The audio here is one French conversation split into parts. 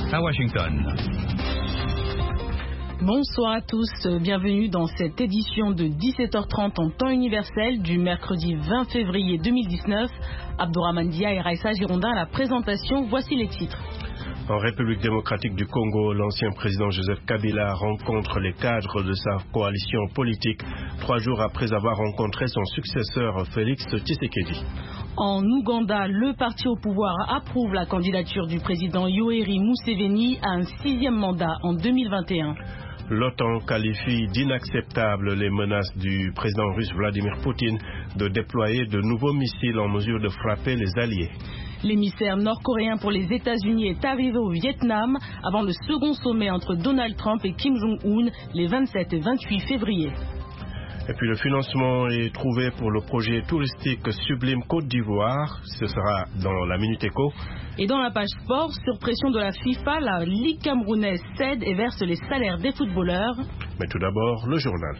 à Washington. Bonsoir à tous, bienvenue dans cette édition de 17h30 en temps universel du mercredi 20 février 2019. Abdourahmane Dia et Raissa Girondin à la présentation, voici les titres. En République démocratique du Congo, l'ancien président Joseph Kabila rencontre les cadres de sa coalition politique 3 jours après avoir rencontré son successeur Félix Tshisekedi. En Ouganda, le parti au pouvoir approuve la candidature du président Yoweri Museveni à un 6e mandat en 2021. L'OTAN qualifie d'inacceptables les menaces du président russe Vladimir Poutine de déployer de nouveaux missiles en mesure de frapper les alliés. L'émissaire nord-coréen pour les États-Unis est arrivé au Vietnam avant le second sommet entre Donald Trump et Kim Jong-un les 27 et 28 février. Et puis le financement est trouvé pour le projet touristique Sublime Côte d'Ivoire. Ce sera dans la Minute Éco. Et dans la page sport, sur pression de la FIFA, la Ligue camerounaise cède et verse les salaires des footballeurs. Mais tout d'abord, le journal.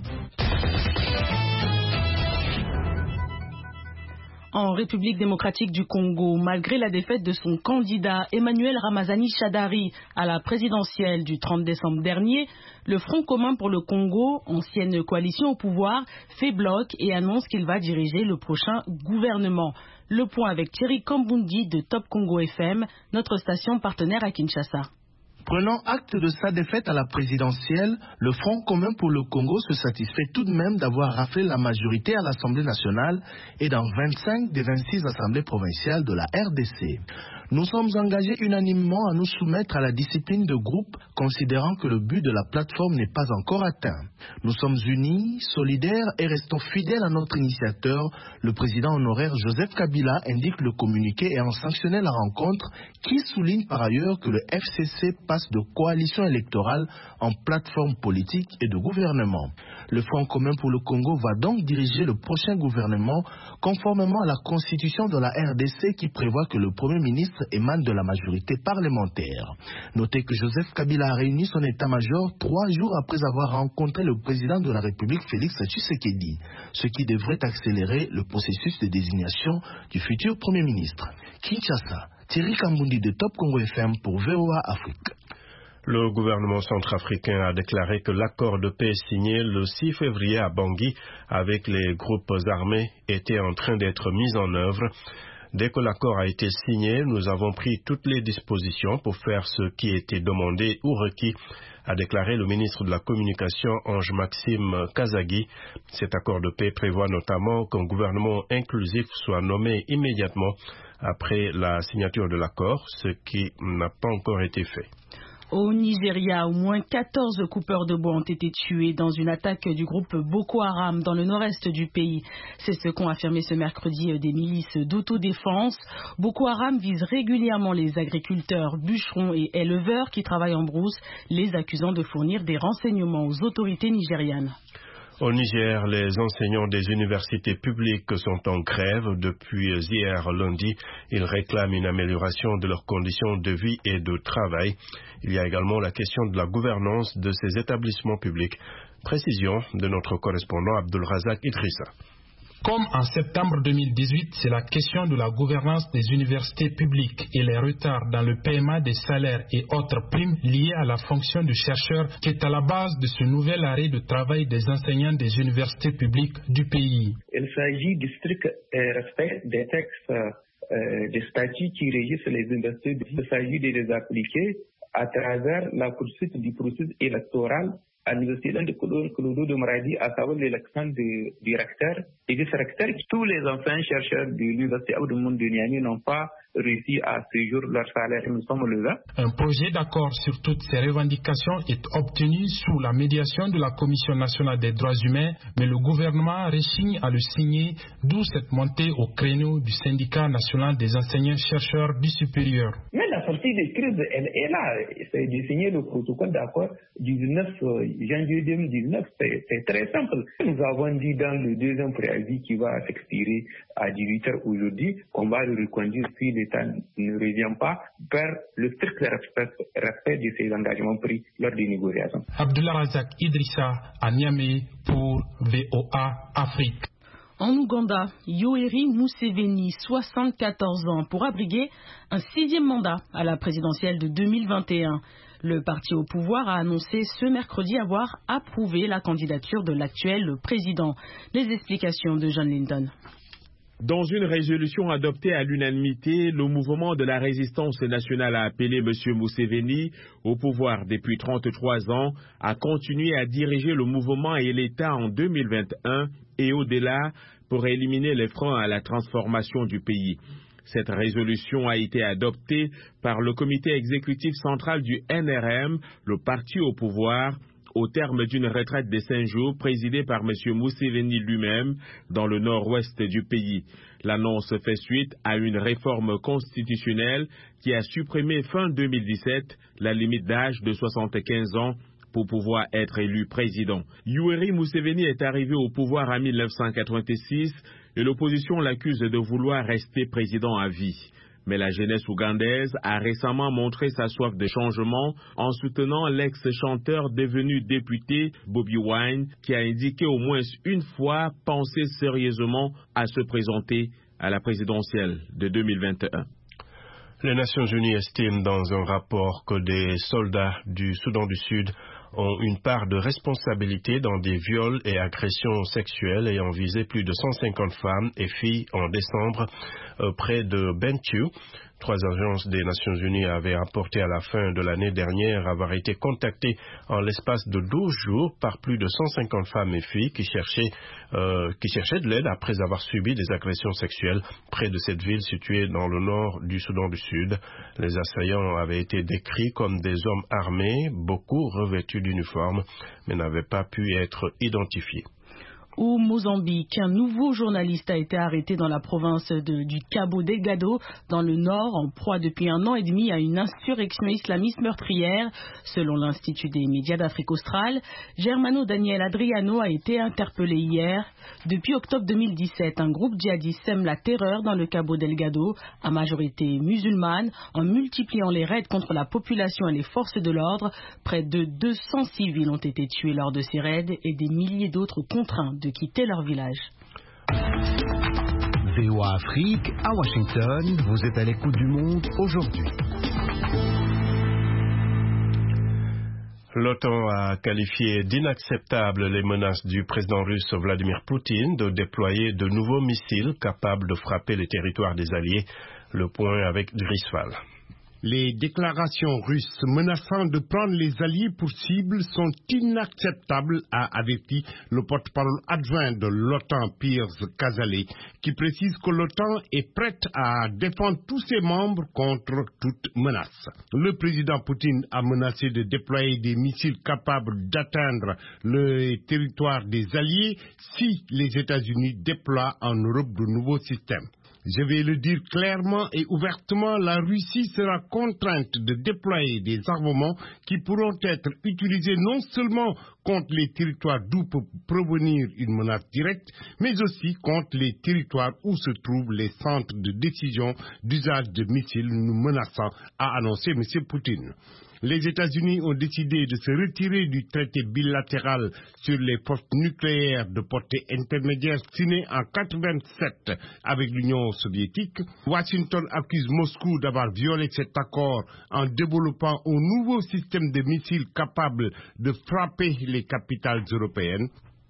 En République démocratique du Congo, malgré la défaite de son candidat Emmanuel Ramazani Shadari à la présidentielle du 30 décembre dernier, le Front commun pour le Congo, ancienne coalition au pouvoir, fait bloc et annonce qu'il va diriger le prochain gouvernement. Le point avec Thierry Kambundi de Top Congo FM, notre station partenaire à Kinshasa. Prenant acte de sa défaite à la présidentielle, le Front commun pour le Congo se satisfait tout de même d'avoir raflé la majorité à l'Assemblée nationale et dans 25 des 26 assemblées provinciales de la RDC. Nous sommes engagés unanimement à nous soumettre à la discipline de groupe, considérant que le but de la plateforme n'est pas encore atteint. Nous sommes unis, solidaires et restons fidèles à notre initiateur, le président honoraire Joseph Kabila, indique le communiqué ayant sanctionné la rencontre, qui souligne par ailleurs que le FCC passe de coalition électorale en plateforme politique et de gouvernement. Le Front commun pour le Congo va donc diriger le prochain gouvernement conformément à la constitution de la RDC qui prévoit que le Premier ministre émane de la majorité parlementaire. Notez que Joseph Kabila a réuni son état-major 3 jours après avoir rencontré le président de la République Félix Tshisekedi, ce qui devrait accélérer le processus de désignation du futur Premier ministre. Kinshasa, Thierry Kambundi de Top Congo FM pour VOA Afrique. Le gouvernement centrafricain a déclaré que l'accord de paix signé le 6 février à Bangui avec les groupes armés était en train d'être mis en œuvre. Dès que l'accord a été signé, nous avons pris toutes les dispositions pour faire ce qui était demandé ou requis, a déclaré le ministre de la Communication Ange-Maxime Kazagui. Cet accord de paix prévoit notamment qu'un gouvernement inclusif soit nommé immédiatement après la signature de l'accord, ce qui n'a pas encore été fait. Au Nigeria, au moins 14 coupeurs de bois ont été tués dans une attaque du groupe Boko Haram dans le nord-est du pays. C'est ce qu'ont affirmé ce mercredi des milices d'autodéfense. Boko Haram vise régulièrement les agriculteurs, bûcherons et éleveurs qui travaillent en brousse, les accusant de fournir des renseignements aux autorités nigérianes. Au Niger, les enseignants des universités publiques sont en grève depuis hier lundi. Ils réclament une amélioration de leurs conditions de vie et de travail. Il y a également la question de la gouvernance de ces établissements publics. Précision de notre correspondant Abdulrazak Idrissa. Comme en septembre 2018, c'est la question de la gouvernance des universités publiques et les retards dans le paiement des salaires et autres primes liées à la fonction de chercheur qui est à la base de ce nouvel arrêt de travail des enseignants des universités publiques du pays. Il s'agit du strict respect des textes des statuts qui régissent les universités. Il s'agit de les appliquer à travers la poursuite du processus électoral à l'université de Kouloudou de Maradi, à savoir l'élection du recteur et vice-recteur. Tous les anciens chercheurs de l'université Abdou Moun de Niamey n'ont pas réussi à ce jour leur salaire. Nous sommes là. Un projet d'accord sur toutes ces revendications est obtenu sous la médiation de la Commission nationale des droits humains, mais le gouvernement rechigne à le signer, d'où cette montée au créneau du syndicat national des enseignants-chercheurs du supérieur. Mais la sortie de crise, elle est là. C'est de signer le protocole d'accord du 19 janvier 2019. C'est très simple. Nous avons dit dans le deuxième préavis qui va s'expirer à 18h aujourd'hui qu'on va le reconduire si l'État ne revient pas vers le strict respect de ses engagements pris lors des négociations. Abdullah Razak Idrissa à Niamey pour VOA Afrique. En Ouganda, Yoweri Museveni, 74 ans, pourra briguer un 6e mandat à la présidentielle de 2021. Le parti au pouvoir a annoncé ce mercredi avoir approuvé la candidature de l'actuel président. Les explications de John Linton. Dans une résolution adoptée à l'unanimité, le mouvement de la résistance nationale a appelé M. Museveni, au pouvoir depuis 33 ans, à continuer à diriger le mouvement et l'État en 2021 et au-delà pour éliminer les freins à la transformation du pays. Cette résolution a été adoptée par le comité exécutif central du NRM, le parti au pouvoir, au terme d'une retraite de 5 jours présidée par M. Museveni lui-même dans le nord-ouest du pays. L'annonce fait suite à une réforme constitutionnelle qui a supprimé fin 2017 la limite d'âge de 75 ans pour pouvoir être élu président. Yoweri Museveni est arrivé au pouvoir en 1986 et l'opposition l'accuse de vouloir rester président à vie. Mais la jeunesse ougandaise a récemment montré sa soif de changement en soutenant l'ex-chanteur devenu député Bobi Wine, qui a indiqué au moins une fois penser sérieusement à se présenter à la présidentielle de 2021. Les Nations Unies estiment dans un rapport que des soldats du Soudan du Sud ont une part de responsabilité dans des viols et agressions sexuelles ayant visé plus de 150 femmes et filles en décembre près de Bentiu. 3 agences des Nations Unies avaient rapporté à la fin de l'année dernière avoir été contactées en l'espace de 12 jours par plus de 150 femmes et filles qui cherchaient de l'aide après avoir subi des agressions sexuelles près de cette ville située dans le nord du Soudan du Sud. Les assaillants avaient été décrits comme des hommes armés, beaucoup revêtus d'uniformes, mais n'avaient pas pu être identifiés. Au Mozambique, un nouveau journaliste a été arrêté dans la province du Cabo Delgado, dans le nord, en proie depuis 1 an et demi à une insurrection islamiste meurtrière. Selon l'Institut des médias d'Afrique australe, Germano Daniel Adriano a été interpellé hier. Depuis octobre 2017, un groupe djihadiste sème la terreur dans le Cabo Delgado, à majorité musulmane, en multipliant les raids contre la population et les forces de l'ordre. Près de 200 civils ont été tués lors de ces raids et des milliers d'autres contraints de quitter leur village. VOA Afrique, à Washington, vous êtes à l'écoute du monde aujourd'hui. L'OTAN a qualifié d'inacceptables les menaces du président russe Vladimir Poutine de déployer de nouveaux missiles capables de frapper les territoires des Alliés. Le point avec Grisval. Les déclarations russes menaçant de prendre les Alliés pour cible sont inacceptables, a averti le porte-parole adjoint de l'OTAN, Piers Cazalet, qui précise que l'OTAN est prête à défendre tous ses membres contre toute menace. Le président Poutine a menacé de déployer des missiles capables d'atteindre le territoire des Alliés si les États-Unis déploient en Europe de nouveaux systèmes. Je vais le dire clairement et ouvertement, la Russie sera contrainte de déployer des armements qui pourront être utilisés non seulement contre les territoires d'où peut provenir une menace directe, mais aussi contre les territoires où se trouvent les centres de décision d'usage de missiles nous menaçant, a annoncé M. Poutine. Les États-Unis ont décidé de se retirer du traité bilatéral sur les forces nucléaires de portée intermédiaire signé en 1987 avec l'Union soviétique. Washington accuse Moscou d'avoir violé cet accord en développant un nouveau système de missiles capable de frapper les capitales européennes.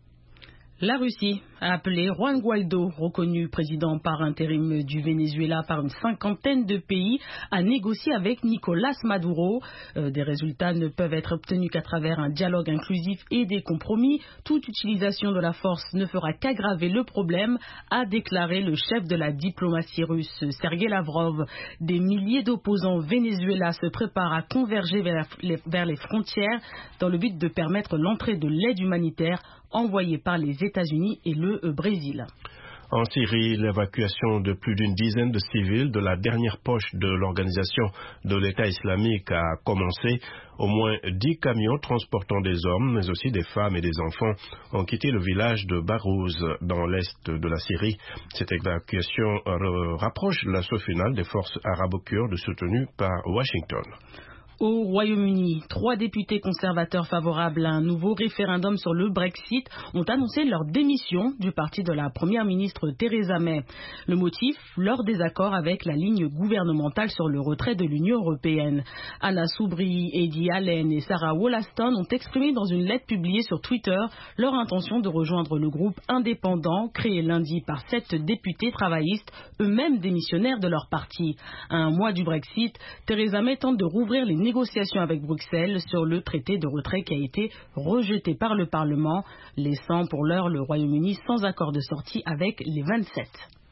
La Russie a appelé Juan Guaidó, reconnu président par intérim du Venezuela par une 50aine de pays, à négocier avec Nicolás Maduro. Des résultats ne peuvent être obtenus qu'à travers un dialogue inclusif et des compromis. Toute utilisation de la force ne fera qu'aggraver le problème, a déclaré le chef de la diplomatie russe, Sergei Lavrov. Des milliers d'opposants au Venezuela se préparent à converger vers les frontières dans le but de permettre l'entrée de l'aide humanitaire envoyée par les États-Unis et le Brésil. En Syrie, l'évacuation de plus d'une dizaine de civils de la dernière poche de l'organisation de l'État islamique a commencé. Au moins 10 camions transportant des hommes, mais aussi des femmes et des enfants, ont quitté le village de Barouz dans l'est de la Syrie. Cette évacuation rapproche l'assaut final des forces arabo-kurdes soutenues par Washington. Au Royaume-Uni, 3 députés conservateurs favorables à un nouveau référendum sur le Brexit ont annoncé leur démission du parti de la première ministre Theresa May. Le motif, leur désaccord avec la ligne gouvernementale sur le retrait de l'Union européenne. Anna Soubry, Eddie Allen et Sarah Wollaston ont exprimé dans une lettre publiée sur Twitter leur intention de rejoindre le groupe indépendant créé lundi par 7 députés travaillistes, eux-mêmes démissionnaires de leur parti. À un mois du Brexit, Theresa May tente de rouvrir les négociations avec Bruxelles sur le traité de retrait qui a été rejeté par le Parlement, laissant pour l'heure le Royaume-Uni sans accord de sortie avec les 27.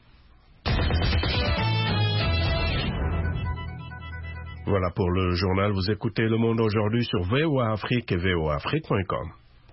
Voilà pour le journal. Vous écoutez Le Monde aujourd'hui sur VOA Afrique et voaafrique.com.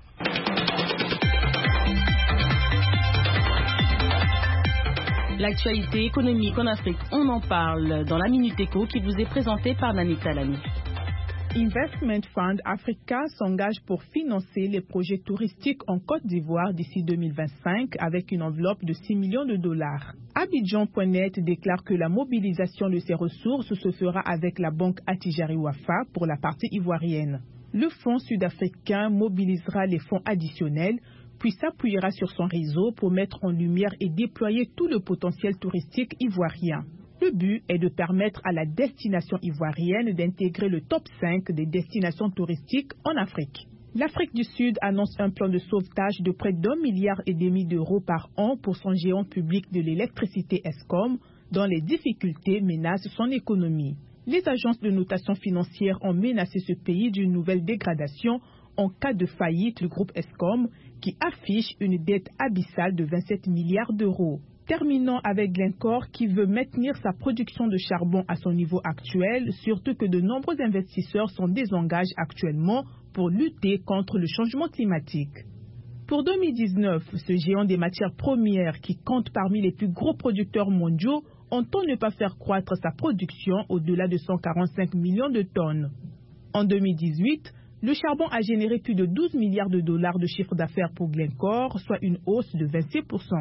L'actualité économique en Afrique, on en parle dans la Minute Éco qui vous est présentée par Nani Talani. Investment Fund Africa s'engage pour financer les projets touristiques en Côte d'Ivoire d'ici 2025 avec une enveloppe de 6 millions de dollars. Abidjan.net déclare que la mobilisation de ces ressources se fera avec la banque Attijari Wafa pour la partie ivoirienne. Le fonds sud-africain mobilisera les fonds additionnels puis s'appuiera sur son réseau pour mettre en lumière et déployer tout le potentiel touristique ivoirien. Le but est de permettre à la destination ivoirienne d'intégrer le top 5 des destinations touristiques en Afrique. L'Afrique du Sud annonce un plan de sauvetage de près d'1,5 milliard d'euros par an pour son géant public de l'électricité Eskom, dont les difficultés menacent son économie. Les agences de notation financière ont menacé ce pays d'une nouvelle dégradation en cas de faillite du groupe Eskom, qui affiche une dette abyssale de 27 milliards d'euros. Terminons avec Glencore qui veut maintenir sa production de charbon à son niveau actuel, surtout que de nombreux investisseurs s'en désengagent actuellement pour lutter contre le changement climatique. Pour 2019, ce géant des matières premières qui compte parmi les plus gros producteurs mondiaux entend ne pas faire croître sa production au-delà de 145 millions de tonnes. En 2018, le charbon a généré plus de 12 milliards de dollars de chiffre d'affaires pour Glencore, soit une hausse de 26%.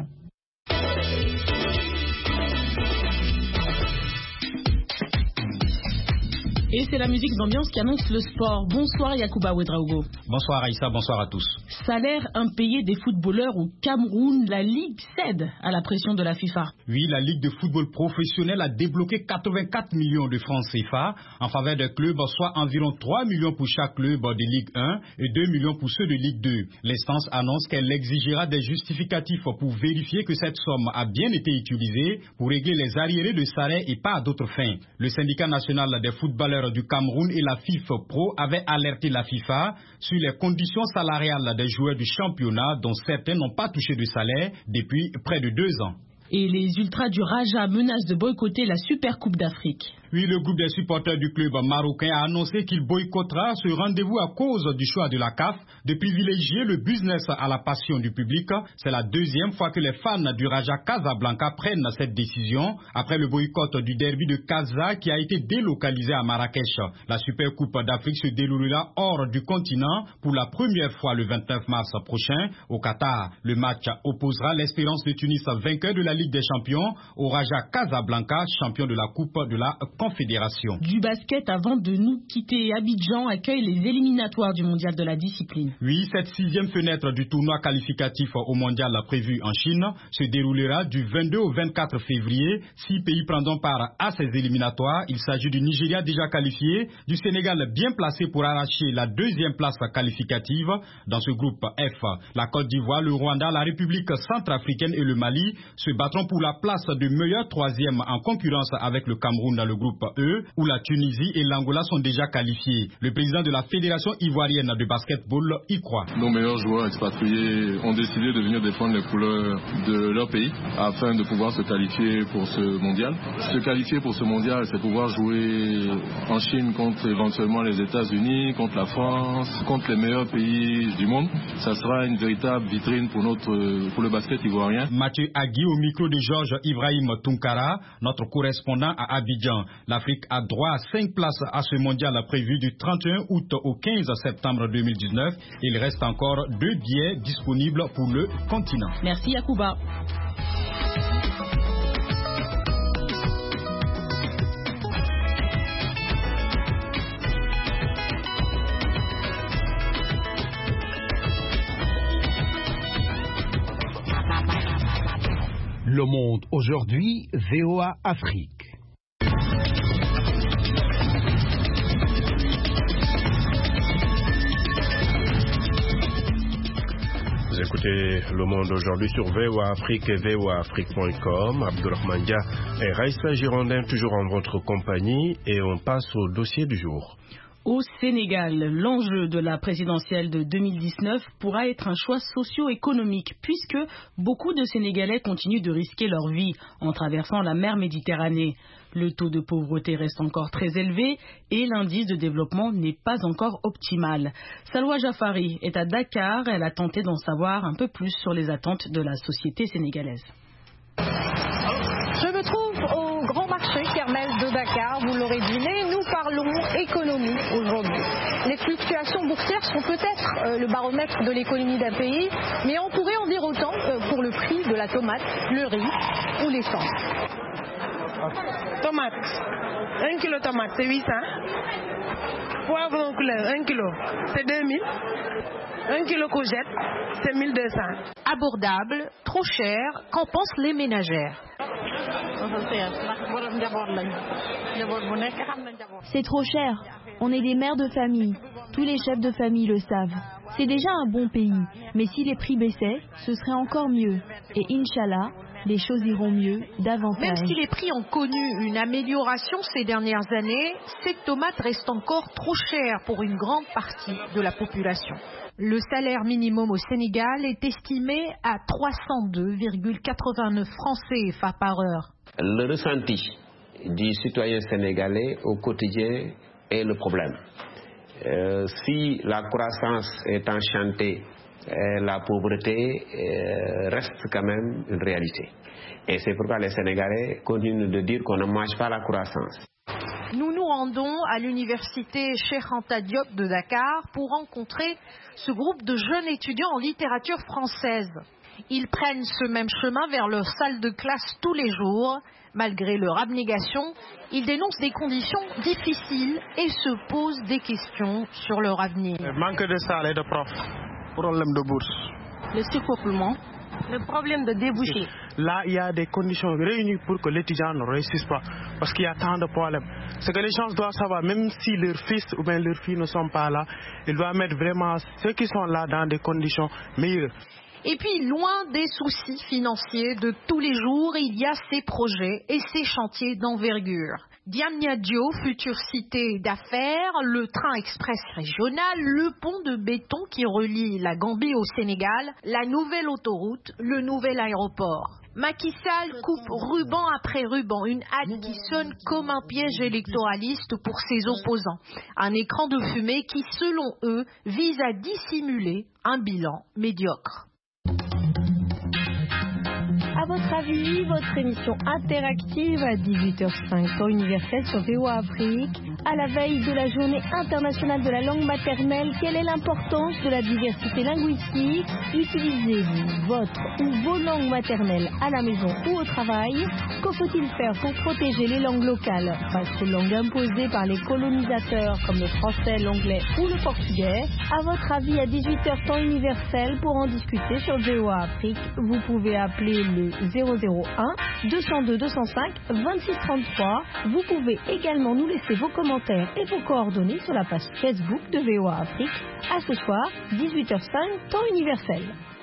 Et c'est la musique d'ambiance qui annonce le sport. Bonsoir Yacouba Ouedraogo. Bonsoir Aïssa, bonsoir à tous. Salaire impayé des footballeurs au Cameroun, la Ligue cède à la pression de la FIFA. Oui, la Ligue de football professionnel a débloqué 84 millions de francs CFA en faveur des clubs, soit environ 3 millions pour chaque club de Ligue 1 et 2 millions pour ceux de Ligue 2. L'instance annonce qu'elle exigera des justificatifs pour vérifier que cette somme a bien été utilisée pour régler les arriérés de salaire et pas à d'autres fins. Le syndicat national des footballeurs du Cameroun et la FIFA Pro avaient alerté la FIFA sur les conditions salariales des joueurs du championnat dont certains n'ont pas touché de salaire depuis près de 2 ans. Et les ultras du Raja menacent de boycotter la Super Coupe d'Afrique. Oui, le groupe des supporters du club marocain a annoncé qu'il boycottera ce rendez-vous à cause du choix de la CAF de privilégier le business à la passion du public. C'est la deuxième fois que les fans du Raja Casablanca prennent cette décision après le boycott du derby de Casa qui a été délocalisé à Marrakech. La Super Coupe d'Afrique se déroulera hors du continent pour la première fois le 29 mars prochain au Qatar. Le match opposera l'Espérance de Tunis, vainqueur de la Ligue des Champions, au Raja Casablanca, champion de la Coupe de la Confédération. Du basket avant de nous quitter. Abidjan accueille les éliminatoires du mondial de la discipline. Oui, cette 6e fenêtre du tournoi qualificatif au mondial prévu en Chine se déroulera du 22 au 24 février. 6 pays prendront part à ces éliminatoires. Il s'agit du Nigeria déjà qualifié, du Sénégal bien placé pour arracher la 2e place qualificative. Dans ce groupe F, la Côte d'Ivoire, le Rwanda, la République centrafricaine et le Mali se battront pour la place de meilleur 3e en concurrence avec le Cameroun dans le groupe E, où la Tunisie et l'Angola sont déjà qualifiés. Le président de la Fédération ivoirienne de basketball y croit. Nos meilleurs joueurs expatriés ont décidé de venir défendre les couleurs de leur pays afin de pouvoir se qualifier pour ce mondial. Se qualifier pour ce mondial, c'est pouvoir jouer en Chine contre éventuellement les États-Unis, contre la France, contre les meilleurs pays du monde. Ça sera une véritable vitrine pour le basket ivoirien. Mathieu Agui au micro de Georges Ibrahim Tunkara, notre correspondant à Abidjan. L'Afrique a droit à 5 places à ce mondial prévu du 31 août au 15 septembre 2019. Il reste encore 2 billets disponibles pour le continent. Merci Yacouba. Le Monde aujourd'hui, VOA Afrique. Vous écoutez Le Monde aujourd'hui sur VOA Afrique et voaafrique.com. Abdourahmane Dia et Raïssa Girondin toujours en votre compagnie et on passe au dossier du jour. Au Sénégal, l'enjeu de la présidentielle de 2019 pourra être un choix socio-économique puisque beaucoup de Sénégalais continuent de risquer leur vie en traversant la mer Méditerranée. Le taux de pauvreté reste encore très élevé et l'indice de développement n'est pas encore optimal. Salwa Jafari est à Dakar, elle a tenté d'en savoir un peu plus sur les attentes de la société sénégalaise. Je me trouve au grand marché Kermel de Dakar, vous l'aurez deviné, nous parlons économie aujourd'hui. Les fluctuations boursières sont peut-être le baromètre de l'économie d'un pays, mais on pourrait en dire autant pour le prix de la tomate, le riz ou l'essence. Tomate, 1 kg tomate c'est 800, poivron couleur 1 kg c'est 2000, 1 kg courgette c'est 1200. Abordable, trop cher, qu'en pensent les ménagères? C'est trop cher. On est des mères de famille. Tous les chefs de famille le savent. C'est déjà un bon pays. Mais si les prix baissaient, ce serait encore mieux. Et Inch'Allah, les choses iront mieux davantage. Même si les prix ont connu une amélioration ces dernières années, cette tomate reste encore trop chère pour une grande partie de la population. Le salaire minimum au Sénégal est estimé à 302,89 francs CFA par heure. Le ressenti du citoyen sénégalais au quotidien est le problème. Si la croissance est enchantée, la pauvreté reste quand même une réalité. Et c'est pourquoi les Sénégalais continuent de dire qu'on ne mange pas la croissance. Nous nous rendons à l'université Cheikh Anta Diop de Dakar pour rencontrer ce groupe de jeunes étudiants en littérature française. Ils prennent ce même chemin vers leur salle de classe tous les jours. Malgré leur abnégation, ils dénoncent des conditions difficiles et se posent des questions sur leur avenir. Manque de salle et de profs, problème de bourse. Le surpeuplement, le problème de débouchés. Là, il y a des conditions réunies pour que l'étudiant ne réussisse pas, parce qu'il y a tant de problèmes. Ce que les gens doivent savoir, même si leurs fils ou bien leurs filles ne sont pas là, ils doivent mettre vraiment ceux qui sont là dans des conditions meilleures. Et puis, loin des soucis financiers de tous les jours, il y a ces projets et ces chantiers d'envergure. Diamniadio, future cité d'affaires, le train express régional, le pont de béton qui relie la Gambie au Sénégal, la nouvelle autoroute, le nouvel aéroport. Macky Sall coupe ruban après ruban, une halte qui sonne comme un piège électoraliste pour ses opposants. Un écran de fumée qui, selon eux, vise à dissimuler un bilan médiocre. À votre avis, votre émission interactive à 18h05 temps universel sur VOA Afrique, à la veille de la journée internationale de la langue maternelle, quelle est l'importance de la diversité linguistique? Utilisez-vous votre ou vos langues maternelles à la maison ou au travail? Que faut-il faire pour protéger les langues locales face aux langues imposées par les colonisateurs comme le français, l'anglais ou le portugais? À votre avis, à 18h temps universel, pour en discuter sur VOA Afrique, vous pouvez appeler le 001 202 205 26 33. Vous pouvez également nous laisser vos commentaires et vos coordonnées sur la page Facebook de VOA Afrique. À ce soir, 18h05, temps universel.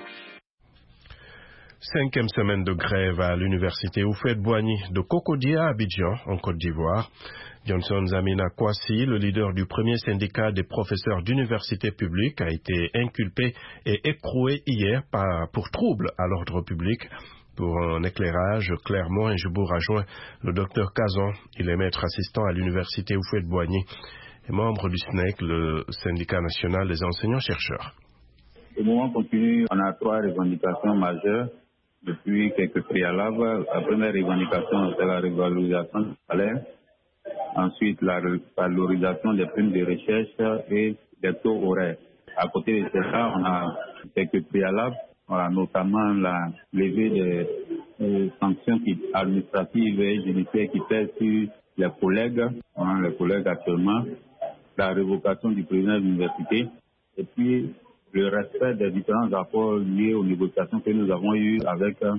5e semaine de grève à l'université Houphouët-Boigny de Cocodiya à Abidjan, en Côte d'Ivoire. Johnson Zamina Kwasi, le leader du premier syndicat des professeurs d'université publique, a été inculpé et écroué hier pour trouble à l'ordre public. Pour un éclairage, clairement, et je vous rejoins le docteur Kazan. Il est maître assistant à l'université Houphouët-Boigny et membre du SNEC, le syndicat national des enseignants-chercheurs. Le mouvement continue. On a 3 revendications majeures depuis quelques préalables. La première revendication, c'est la revalorisation du salaire. Ensuite, la valorisation des primes de recherche et des taux horaires. À côté de cela, on a quelques préalables. Voilà, notamment la levée des sanctions administratives et judiciaires qui pèsent sur les collègues actuellement, la révocation du président de l'université et puis le respect des différents accords liés aux négociations que nous avons eues avec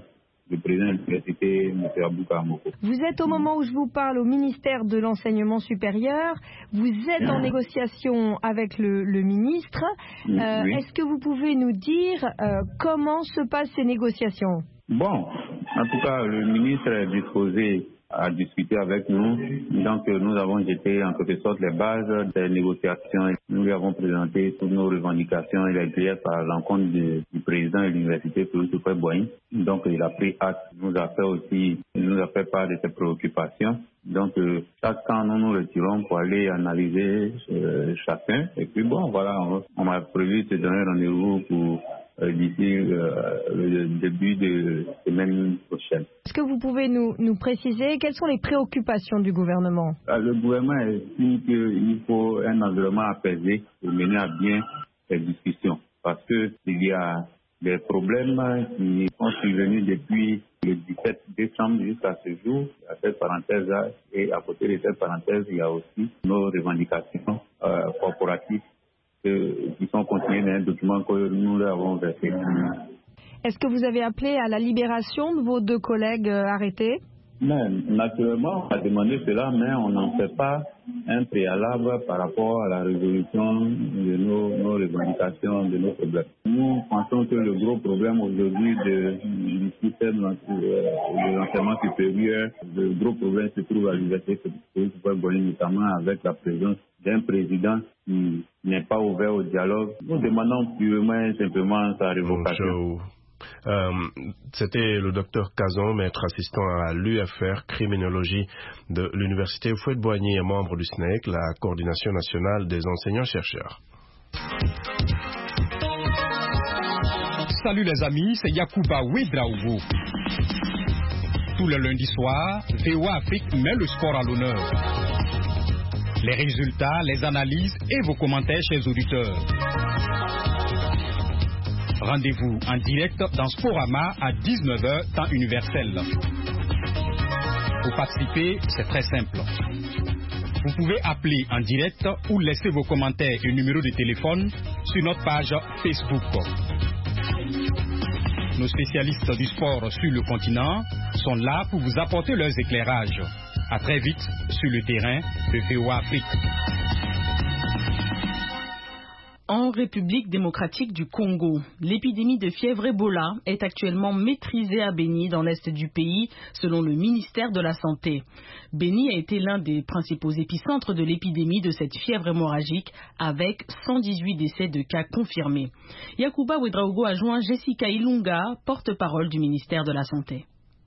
le président de l'université, M. Abouka Moko. Vous êtes au moment où je vous parle au ministère de l'Enseignement supérieur. Vous êtes en négociation avec le ministre. Oui. Est-ce que vous pouvez nous dire comment se passent ces négociations? Bon, en tout cas, le ministre est disposé à discuter avec nous. Donc, nous avons jeté en quelque sorte les bases des négociations. Nous lui avons présenté toutes nos revendications. Il a été par l'encontre du président de l'université, P. Boigny. Donc, il a pris acte. Il nous a fait part de ses préoccupations. Donc, chaque temps, nous nous retirons pour aller analyser chacun. Et puis, bon, voilà, on m'a prévu de se donner rendez-vous pour d'ici le début de semaine prochaine. Est-ce que vous pouvez nous préciser quelles sont les préoccupations du gouvernement? Le gouvernement estime qu'il faut un environnement apaisé pour mener à bien ces discussions. Parce qu'il y a des problèmes qui sont survenus depuis le 17 décembre jusqu'à ce jour, à cette parenthèse-là. Et à côté de cette parenthèse, il y a aussi nos revendications corporatives qui sont contenues dans un document que nous avons versé. Est-ce que vous avez appelé à la libération de vos 2 collègues arrêtés? Mais naturellement, on a demandé cela, mais on n'en fait pas un préalable par rapport à la résolution de nos revendications, de nos problèmes. Nous pensons que le gros problème aujourd'hui du système de l'enseignement supérieur, le gros problème se trouve à l'université notamment avec la présence d'un président qui n'est pas ouvert au dialogue. Nous demandons purement et simplement sa révocation. C'était le docteur Kazan, maître assistant à l'UFR criminologie de l'université Houphouët-Boigny et membre du SNEC, la coordination nationale des enseignants-chercheurs. Salut les amis, c'est Yacouba Ouedraogo. Tout le lundi soir, VOA Afrique met le sport à l'honneur. Les résultats, les analyses et vos commentaires chez les auditeurs. Rendez-vous en direct dans Sporama à 19h, temps universel. Pour participer, c'est très simple. Vous pouvez appeler en direct ou laisser vos commentaires et numéros de téléphone sur notre page Facebook. Nos spécialistes du sport sur le continent sont là pour vous apporter leurs éclairages. À très vite sur le terrain de VOA Afrique. En République démocratique du Congo, l'épidémie de fièvre Ebola est actuellement maîtrisée à Beni, dans l'est du pays, selon le ministère de la Santé. Beni a été l'un des principaux épicentres de l'épidémie de cette fièvre hémorragique, avec 118 décès de cas confirmés. Yacouba Ouedraogo a joint Jessica Ilunga, porte-parole du ministère de la Santé.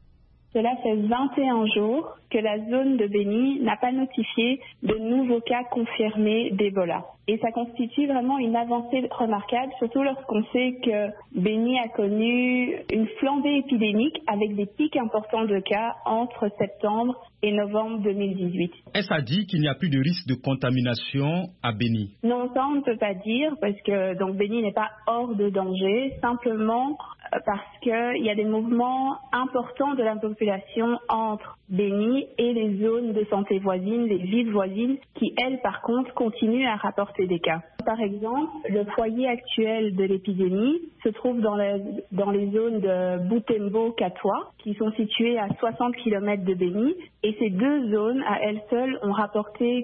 Cela fait 21 jours que la zone de Beni n'a pas notifié de nouveaux cas confirmés d'Ebola. Et ça constitue vraiment une avancée remarquable, surtout lorsqu'on sait que Beni a connu une flambée épidémique avec des pics importants de cas entre septembre et novembre 2018. Est-ce à dire qu'il n'y a plus de risque de contamination à Beni? Non, ça on ne peut pas dire parce que donc Beni n'est pas hors de danger, simplement parce qu'il y a des mouvements importants de la population entre Beni et les zones de santé voisines, les villes voisines, qui elles par contre continuent à rapporter des cas. Par exemple, le foyer actuel de l'épidémie se trouve dans les zones de Butembo-Katwa, qui sont situées à 60 km de Beni, et ces 2 zones à elles seules ont rapporté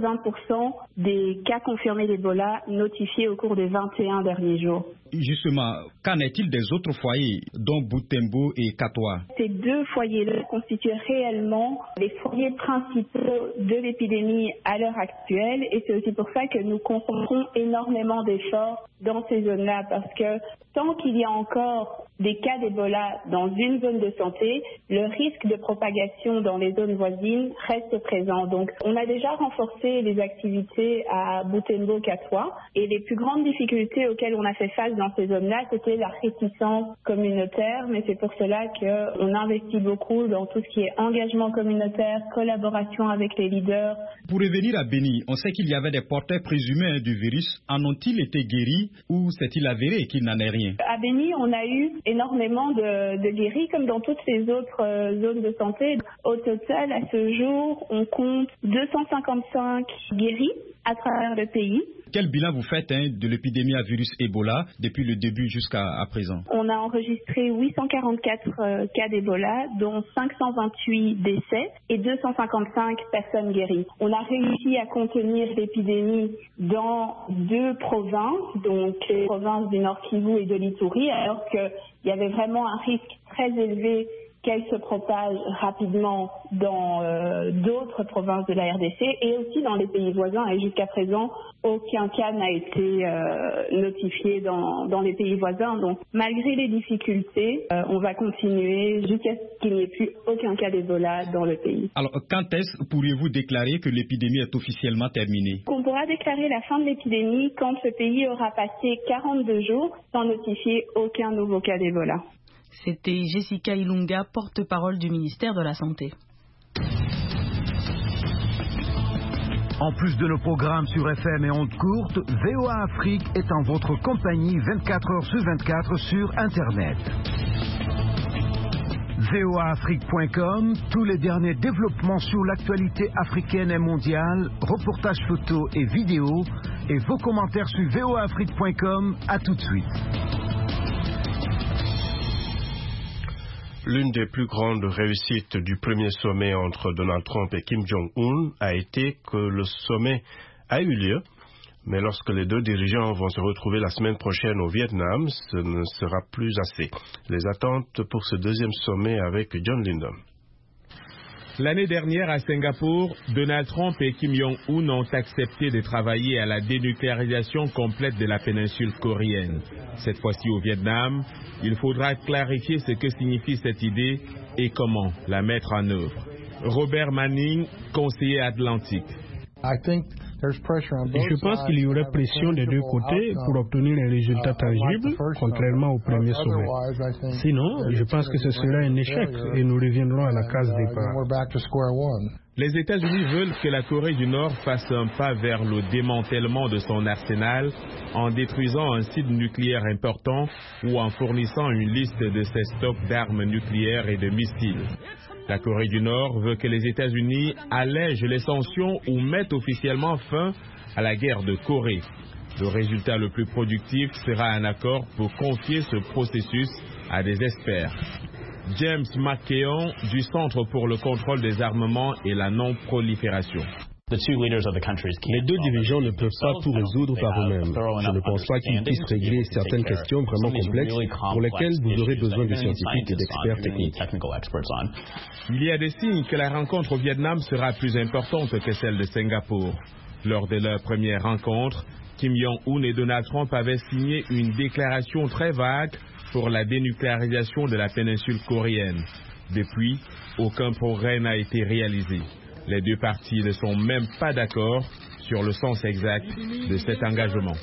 80% des cas confirmés d'Ebola notifiés au cours des 21 derniers jours. Justement, qu'en est-il des autres foyers, dont Butembo et Katwa? Ces 2 foyers-là constituent réellement les foyers principaux de l'épidémie à l'heure actuelle, et c'est aussi pour ça que nous concentrons énormément d'efforts dans ces zones-là, parce que tant qu'il y a encore des cas d'Ebola dans une zone de santé, le risque de propagation dans les zones voisines reste présent. Donc, on a déjà renforcé les activités à Butembo-Katwa, et les plus grandes difficultés auxquelles on a fait face dans ces zones-là, c'était la réticence communautaire, mais c'est pour cela qu'on investit beaucoup dans tout ce qui est engagement communautaire, collaboration avec les leaders. Pour revenir à Beni, on sait qu'il y avait des porteurs présumés du virus. En ont-ils été guéris ou s'est-il avéré qu'il n'en est rien? À Beni, on a eu énormément de guéris, comme dans toutes les autres zones de santé. Au total, à ce jour, on compte 255 guéris à travers le pays. Quel bilan vous faites de l'épidémie à virus Ebola depuis le début jusqu'à présent? On a enregistré 844 cas d'Ebola, dont 528 décès et 255 personnes guéries. On a réussi à contenir l'épidémie dans 2 provinces, donc les provinces du Nord Kivu et de l'Ituri, alors qu'il y avait vraiment un risque très élevé qu'elle se propage rapidement dans d'autres provinces de la RDC et aussi dans les pays voisins. Et jusqu'à présent, aucun cas n'a été notifié dans les pays voisins. Donc, malgré les difficultés, on va continuer jusqu'à ce qu'il n'y ait plus aucun cas d'Ebola dans le pays. Alors, quand est-ce pourriez-vous déclarer que l'épidémie est officiellement terminée? On pourra déclarer la fin de l'épidémie quand le pays aura passé 42 jours sans notifier aucun nouveau cas d'Ebola. C'était Jessica Ilunga, porte-parole du ministère de la Santé. En plus de nos programmes sur FM et ondes courtes, VOA Afrique est en votre compagnie 24 heures sur 24 sur Internet. voaafrique.com, tous les derniers développements sur l'actualité africaine et mondiale, reportages photos et vidéos, et vos commentaires sur voaafrique.com. À tout de suite. L'une des plus grandes réussites du premier sommet entre Donald Trump et Kim Jong-un a été que le sommet a eu lieu, mais lorsque les deux dirigeants vont se retrouver la semaine prochaine au Vietnam, ce ne sera plus assez. Les attentes pour ce deuxième sommet avec John Lindon. L'année dernière à Singapour, Donald Trump et Kim Jong-un ont accepté de travailler à la dénucléarisation complète de la péninsule coréenne. Cette fois-ci au Vietnam, il faudra clarifier ce que signifie cette idée et comment la mettre en œuvre. Robert Manning, conseiller atlantique. Je pense qu'il y aurait pression des deux côtés pour obtenir un résultat tangible, contrairement au premier sommet. Sinon, je pense que ce serait un échec et nous reviendrons à la case départ. Les États-Unis veulent que la Corée du Nord fasse un pas vers le démantèlement de son arsenal en détruisant un site nucléaire important ou en fournissant une liste de ses stocks d'armes nucléaires et de missiles. La Corée du Nord veut que les États-Unis allègent les sanctions ou mettent officiellement fin à la guerre de Corée. Le résultat le plus productif sera un accord pour confier ce processus à des experts. James McKeon du Centre pour le contrôle des armements et la non-prolifération. Les deux dirigeants ne peuvent pas tout résoudre par eux-mêmes. Je ne pense pas qu'ils puissent régler certaines questions vraiment complexes pour lesquelles vous aurez besoin de scientifiques et d'experts techniques. Il y a des signes que la rencontre au Vietnam sera plus importante que celle de Singapour. Lors de leur première rencontre, Kim Jong-un et Donald Trump avaient signé une déclaration très vague pour la dénucléarisation de la péninsule coréenne. Depuis, aucun progrès n'a été réalisé. Les deux parties ne sont même pas d'accord sur le sens exact de cet engagement.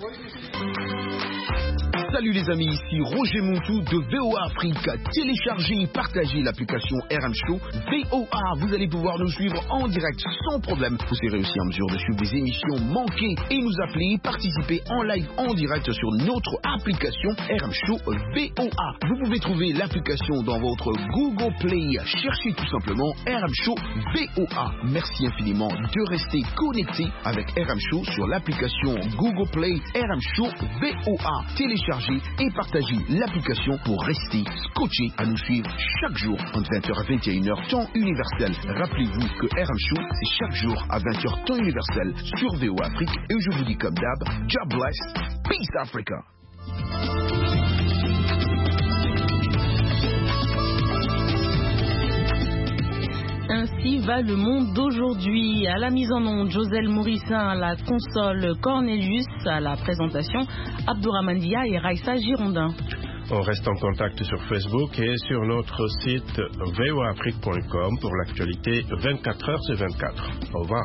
Salut les amis, ici Roger Montou de VOA Afrique. Téléchargez et partagez l'application RM Show VOA. Vous allez pouvoir nous suivre en direct sans problème. Vous serez aussi en mesure de suivre des émissions manquées et nous appeler et participer en live en direct sur notre application RM Show VOA. Vous pouvez trouver l'application dans votre Google Play. Cherchez tout simplement RM Show VOA. Merci infiniment de rester connecté avec RM Show sur l'application Google Play RM Show VOA. Téléchargez et partagez l'application pour rester scotché à nous suivre chaque jour entre 20h à 21h temps universel. Rappelez-vous que RM Show c'est chaque jour à 20h temps universel sur VOA Afrique et je vous dis comme d'hab, God bless, peace Africa. Ainsi va le monde d'aujourd'hui. À la mise en onde, Joselle Mourissin, à la console Cornelius, à la présentation Abdourahmane Dia et Raissa Girondin. On reste en contact sur Facebook et sur notre site voaafrique.com pour l'actualité 24 heures sur 24. Au revoir.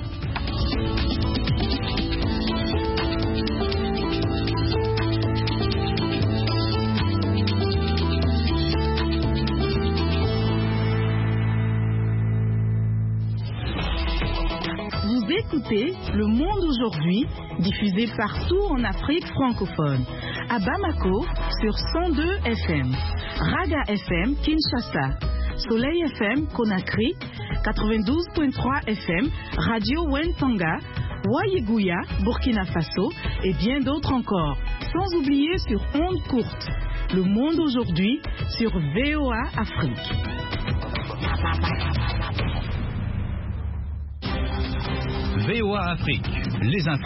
Écoutez Le Monde aujourd'hui, diffusé partout en Afrique francophone. À Bamako, sur 102 FM. Raga FM, Kinshasa. Soleil FM, Conakry. 92.3 FM, Radio Wentanga. Ouaïgouya, Burkina Faso et bien d'autres encore. Sans oublier sur Onde Courte. Le monde aujourd'hui sur VOA Afrique. VOA Afrique, les infos.